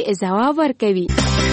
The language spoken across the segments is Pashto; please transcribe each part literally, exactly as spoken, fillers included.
ځواب ورکوي.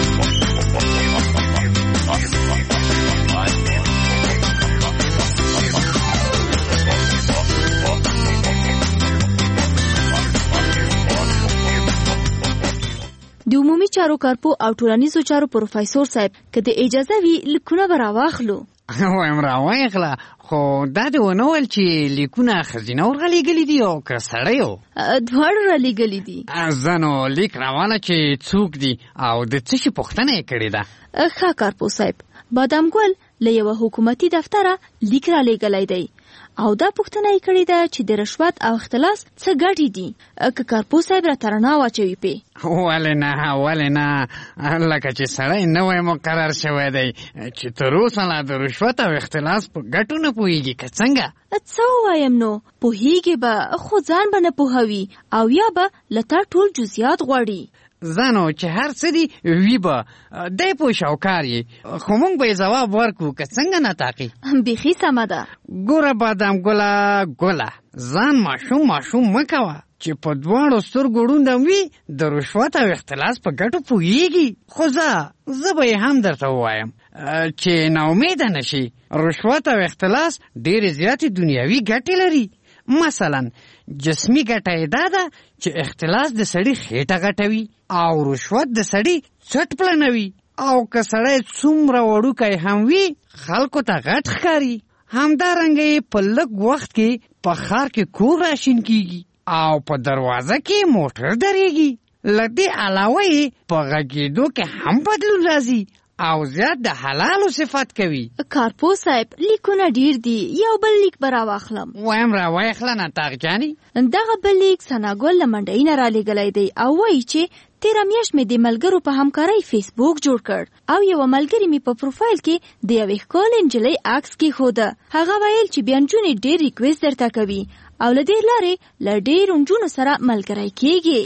د عمومي چارو کارپو او ټولنیزو چارو پروفیسور صاحب که د اجازه وي لیکونه به راواخلو. وایم راواخله، خو دا دې ونه ویل چې لیکونه ښځینه ورغلېږلي دي او که سړی و؟ دواړو رالیږلي دي. زه نو لیک راواله چې څوک دي او د څه شي پوښتنه یې کړې ده. ښه کارپو صاحب، بادام ګل له یوه حکومتي دفتره لیک رالیږلی دی او دا پوښتنه یې کړې ده چې د رشوت او اختلاس څه ګټې دي. که کارپو صاحب راته رڼا واچوي پې. ولې نه ولې نه، لکه چې سړی نوی مقرر شوی دی چې تر اوسه لا د رشوت او اختلاس په ګټو نه پوهېږي که څنګه؟ څه ووایم نو، پوهېږي به خو ځان به نه پوهوي او یا به له تا ټول جزیات غواړي. زانو چې هر څه دي وي به دی پوه شاوکار یې، خو موږ به یې ځواب ورکړو که څنګه نطاقي. بیخي سمه ده. ګوره بادام ګله ګله، ځان ماشوم ماشوم مه کوه چې په دواړو سترګو ړوند وي د رشوت او اختلاس په ګټو پوهېږي. خو زه زه به یې هم درته ووایم چې ناامیده نه شي. رشوت او اختلاس ډېرې زیاتې دنیاوي ګټې لري. مثلا جسمی ګټه یې دا ده چې اختلاس د سړي خېټه غټوي او رشوت د سړي څټ پلنوي، او که سړی څومره وړوکی هم وي خلکو ته غټ ښکاري. همدارنګه یې په لږ وخت کې په ښار کې کور راشین کیږي او په دروازه کې موټر درېږي. له دې علاوه یې په غږېدو کې هم بدلون راځي او زیات د حلالو صفت کوي. کارپو صاحب لیکونه ډیر دي، یو بل لیک به راواخلم. وایم راواخله نطاق جانې. دغه بل لیک ثناګل له منډۍ نه رالیږلی دی او وایي چې تېره میاشت مې د ملګرو په همکارۍ فیسبوک جوړ کړ او یوه ملګرې مې په پروفایل کې د یوې ښکلې نجلۍ عکس کېښوده. هغه ویل چې بیا نجونې ډېر ریکویسټ درته کوي او له دې لارې له ډېرو نجونو سره ملګری کېږي.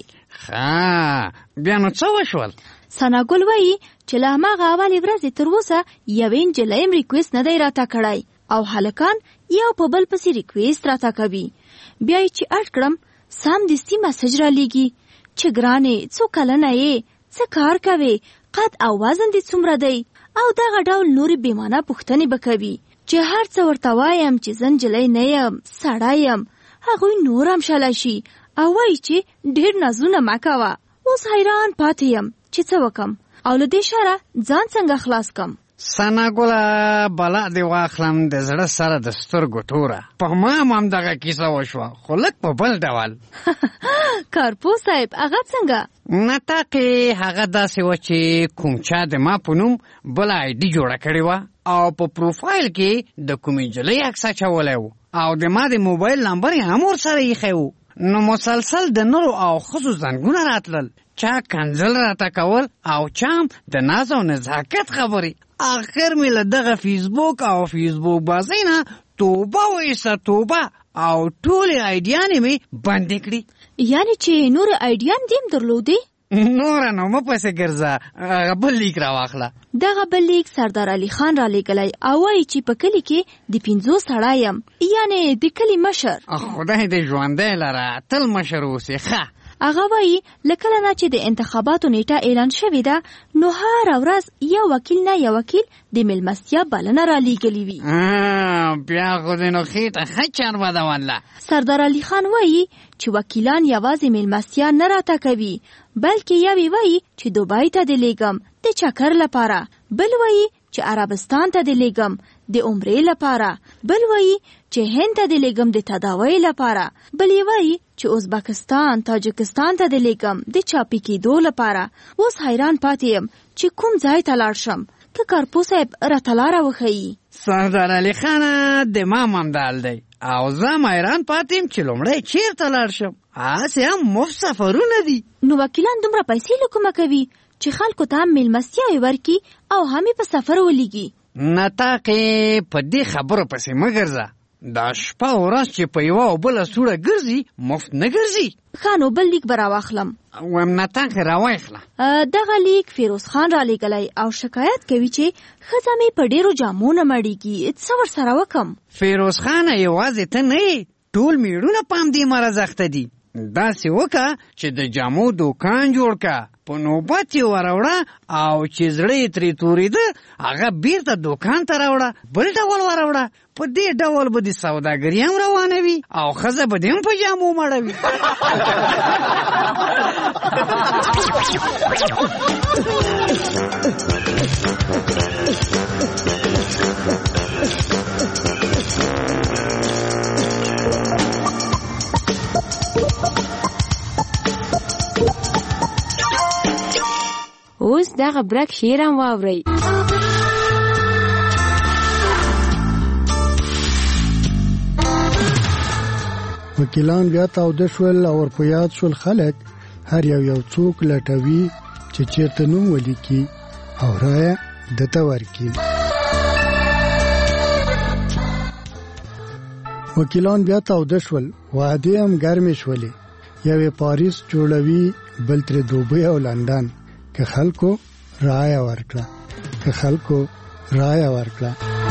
ښه، بیا نو څه وشول؟ ثناګل وایي چې له هماغه اولې ورځې تر اوسه یوې نجلۍ هم ریکویسټ نه دی راته کړی او هلکان یو په بل پسې ریکویسټ راته کوي. بیا یې چې اډ کړم سمدستي مسج رالیږي چې ګرانې څو کلنه یې، څه کار کوې، قد او وزن دې څومره دی، او دغه ډول نورې بېمانه پوښتنې به کوي چې هر څه ورته وایم چې زه نجلۍ نه یم، سړی یم. هغوی نور هم شلی شي او وایي چې ډېر نازونه مه کوه. اوس حیران پاتې یم چې څه وکم او له دې شره ځان څنګه خلاص کم. ثناګله بلا دې واخلم د زړه سره د سترګو توره. په ما هم همدغه کیسه وشوه خو لږ په بل ډول. کارپو صاحب هغه څنګه؟ نطاقې هغه داسې وه چې کوم چا د ما په نوم بله آی ډي جوړه کړې وه او په پروفایل کې د کومې نجلۍ عکس اچولی و او د ما د موبایل نمبر یې هم ورسره ایښی و. نو مسلسل د نرو او ښځو زنګونه راتلل، چا کنځل راته کول او چا هم د ناز او نزاکت خبرې. آخر مې له دغه فیسبوک او فیسبوک بازۍ نه توبه وایسته توبه او ټولې آیډیانې مې بندې کړې. یعنې چې نورې آیډیان دې هم درلودې؟ نوره نو مه پسې ګرځه، هغه بل لیک راواخله. دغه بل لیک سردار علي خان رالیږلی او وایي چې په کلي کې د پنځو سړی یم، یعنې د کلي مشر. خدای دې ژوندی لره، تل مشر اوسې. ښه، هغه وایي له کله نه چې د انتخاباتو نیټه اعلان شوې ده نو هره ورځ یو وکیل نه یو وکیل د میلمستیا بلنه رالیږلې وي. بیا خو دې نو خېټه ښه چربده والله. سردار علي خان وایي چې وکیلان یوازې میلمستیا نه راته کوي بلکې یوې وایي چې دوبۍ ته دې لیږم د چکر لپاره، بل وایي چې عربستان ته دې لیږم د عمرې لپاره، بل وایي چې هند ته دې لیږم د تداوۍ لپاره، بل یې وایي چې ازبکستان تاجکستان ته دې لیږم د چاپي کېدو لپاره. اوس حیران پاتې یم چې کوم ځای ته لاړ شم، که کارپو صاحب راته لاره وښیي. سردار علي خانه د ما ممدال دی او زه هم حیران پاتې یم چې لومړی چېرته لاړ شم. هسې هم مفت سفرونه دي. نو وکیلان دومره پیسې له کومه کوي چې خلکو ته هم میلمستیاوې ورکړي او هم یې په سفر ولیږي؟ نطاقې په دې خبرو پسې مه ګرځه. دا شپه ورځ چې په یوه او بله سوړه ګرځي مفت نه ګرځي. ښه نو بل لیک به راواخلم. وایم نطاقې راواخله. دغه لیک فیروز خان رالیږلی او شکایت کوي چې ښځه مې په ډېرو جامو نه مړېږي، څه ورسره وکم؟ فیروز خانه یوازې ته نه یې، ټول میړونه په همدې مرض اخته دي. داسې وکړه چې د جامو دوکان جوړ کړه، په نوبت یې وراوړه او چې زړه یې ترې تورېده هغه بیرته دوکان ته راوړه، بل ډول وراوړه. په دې ډول به د سوداګري هم روانه وي او ښځه به دې هم په جامو مړه وي. اوس دغه برک شعر هم واورئ. وکیلان بیا تاوده شول او ورپه یاد شول خلک، هر یو یو څوک لټوي چې چیرته نوم ولیکي او رایه دته ورکي. وکیلان بیا تاوده شول، وعدې هم ګرمې شولې، یوې پاریس جوړوي بل ترې دوبۍ او لندن، که خلکو رایه ورکړه که خلکو رایه ورکړه.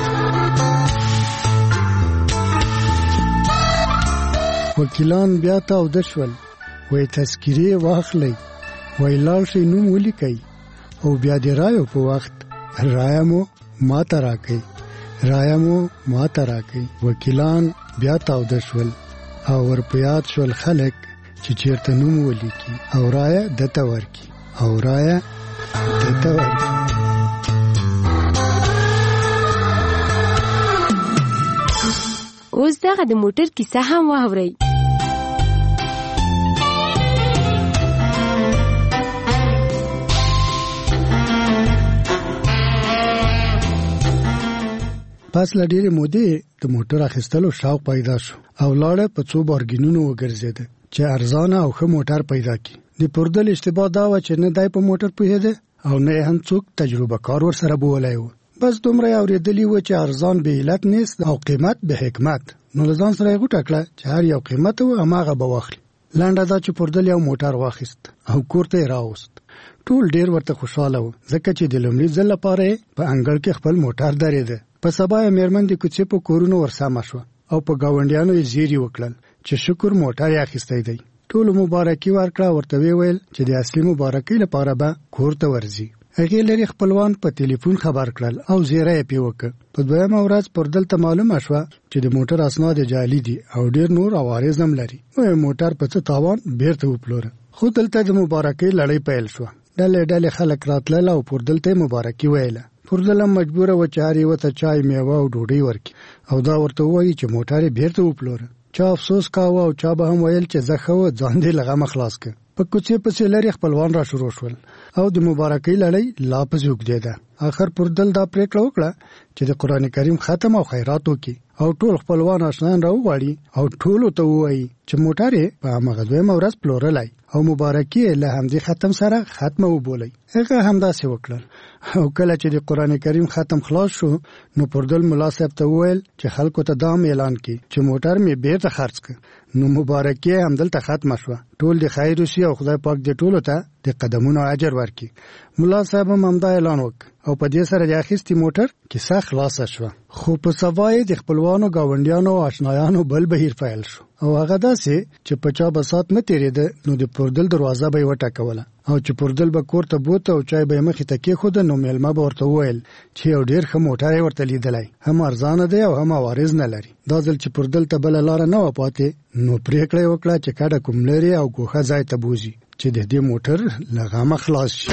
وکیلان بیا تاوده شول، وای تذکیرې واخلئ، وای لاړ شئ نوم ولیکئ او بیا د رایو په وخت رایه مو ماته راکئ رایه مو ماته راکئ. وکیلان بیا تاوده شول او ورپه یاد شول خلک چې چیرته نوم ولیکي او رایه دته ورکي او رایه دته ورکي. اوس دغه د موټر کیسه هم واورئ. پس له ډېرې مودې د موټر اخیستلو شوق پیدا شو او لاړه په څو بارګینونو وګرځېده چې ارزانه او ښه موټر پیدا کړي. د پردل اشتباه دا وه چې نه دی په موټر پوهېده او نه هم څوک تجربه کار ورسره بولی و. بس دومره یې اورېدلي و چې ارزان به علت نیست او قیمت به حکمت. نو له ځان سره یې غوټه کړه چې هر یو قیمت و هماغه به واخلي. لنډه دا چې پردل یو موټر واخیست او کور ته یې راوست. ټول ډېر ورته خوشحاله و ځکه چې د لومړي ځل لپاره په انګړ کې خپل موټر درېده. په سبا یې مېرمن د کوڅې په کورونو ورسمه شوه او په ګاونډیانو یې زیري وکړل چې شکر موټر یې اخیستی دی. ټولو مبارکي ورکړه، ورته ویې ویل چې د اصلي مبارکۍ لپاره به کور ته ورځي. هغې لرې خپلوان په ټلیفون خبر کړل او زیره یې پې وکړه. په دویمه ورځ پردل ته معلومه شوه چې د موټر اسناد جعلي دي او ډېر نور عوارض هم لري. نو یې موټر په څه تاوان بیرته وپلوره. خو دلته د مبارکۍ لړۍ پیل شوه. ډلې ډلې خلک راتلل او پردل ته یې مبارکي ویله. پردل هم مجبوره وه چې هر یوه ته چای، میوه او ډوډۍ ورکړي او دا ورته ووایي چې موټر یې بیرته وپلوره. چا افسوس کاوه او چا به هم ویل چې زه ښه وه ځان دې له غمه خلاص کړه. په کوڅې پسې لرې خپلوان را شروع شول او د مبارکۍ لړۍ لا پسې اوږدېده. آخر پردل دا پرېکړه وکړه چې د قرآن کریم ختم او خیرات وکړي او ټول خپلوان آشنایان راوغواړي او ټولو ته ووایي چې موټر یې په همغه دویمه ورځ پلورلی او مبارکي یې له همدې ختم سره ختمه وبولئ. هغه همداسې وکړل او کله چې د قرآن کریم ختم خلاص شو نو پردل ملا صاحب ته وویل چې خلکو ته دا اعلان کړي چې موټر مې بیرته خرڅ کړ. نو مبارکي یې همدلته ختمه شوه. ټول د خیر وشي او خدای پاک دې ټولو ته د قدمونو اجر ورکړي. ملا صاحب هم همدا اعلان وکړ او په دې سره د اخیستي موټر کیسه خلاصه شوه. خو په سبا یې د خپلوانو، ګاونډیانو او آشنایانو بل بهیر پیل شو او هغه داسې چې په چا بساط نه تېرېده نو د پردل دروازه به یې وټکوله او چې پردل به کور ته بوته او چای به یې مخې ته کېښوده نو میلمه به ورته وویل چې یو ډېر ښه موټر یې ورته لیدلی، هم ارزانه دی او هم عوارض نه لري. دا ځل چې پردل ته بله لاره نه وه پاتې نو پرېکړه یې وکړه چې کډه کوم لرې او ګوښه ځای ته بوځي چې د دې موټر له غمه خلاص شي.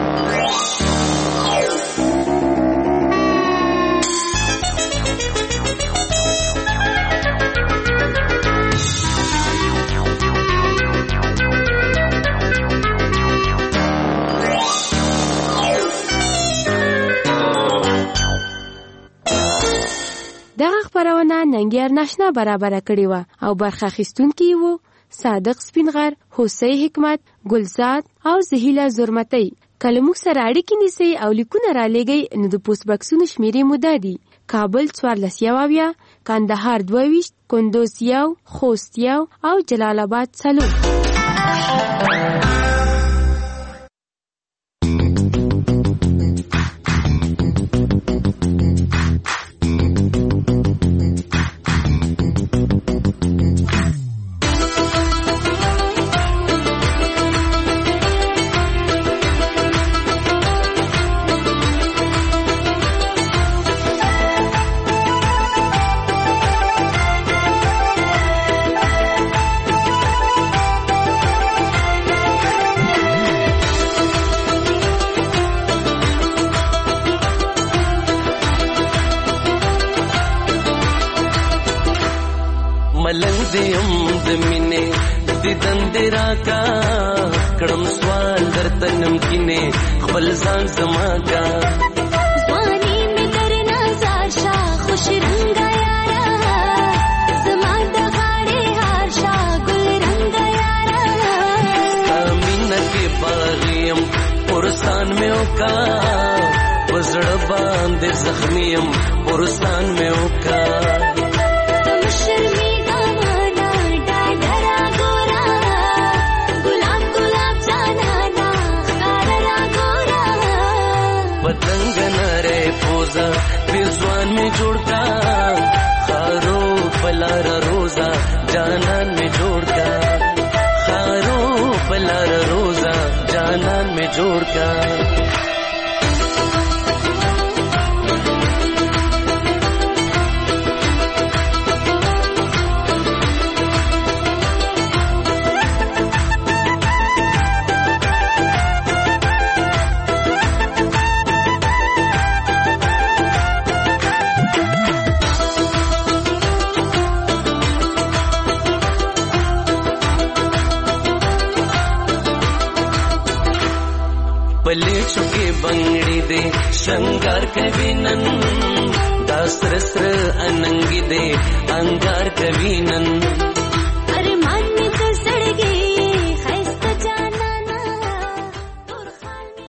دغه خپرونه ننګیار ناشنا برابره کړې وه او برخه اخیستونکي وو صادق سپینغر، حسین حکمت، ګلزاد او زهیله زرمتۍ. کله موږ سره اړیکې نیسئ او لیکونه رالیږئ نو د پوسټ بکسونو شمیرې مو دا دي: کابل څوارلس یو اویا، کندهار دوه ویشت، کندوز یو، خوست یو او جلال آباد څلور. دیدن دی راکا کړم سوال درته نمکینې خپل ځان زما کا ځواني مې درنه زاشا خوش رنگا یارا زما د غاړې هار شا ګل رنگا یارا امینه کې باغیم پرستان مې وکا وزړه باندې زخمیم پرستان مې وکا पतंग नरे पोजा बिजवान में जोड़ता खारो पलार रोजा जानन में जोड़ता खारो पलार रोजा जानन में जोड़ता पले चुके बंगड़ी दे श्रृंगार कविनन दासरस्र अनंगी दे अंगार कविनन